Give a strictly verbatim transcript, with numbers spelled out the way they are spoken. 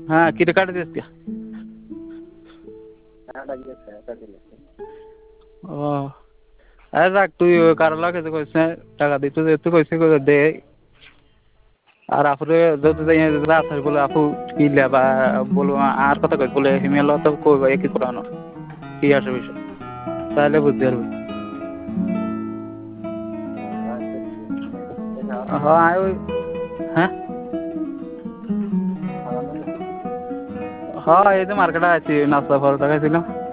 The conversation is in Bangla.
হ্যাঁ কিরে কাটে দিস কে ও আরে রাখ তুই কারো লাগে তো কইস টাকা দিতে তুই কইস দে আর আপুরে যত যাই রাত হয় বলে আপু কিলে বা বলবো আর কথা কই বলে হিমেল তো কই একই করানো কি আসে বিষয় তাহলে বুঝতে পারবি হ্যাঁ ওই হ্যাঁ হ্যাঁ এই যে মার্কেটে আছি নাস্তা পরোটা খাইছিলাম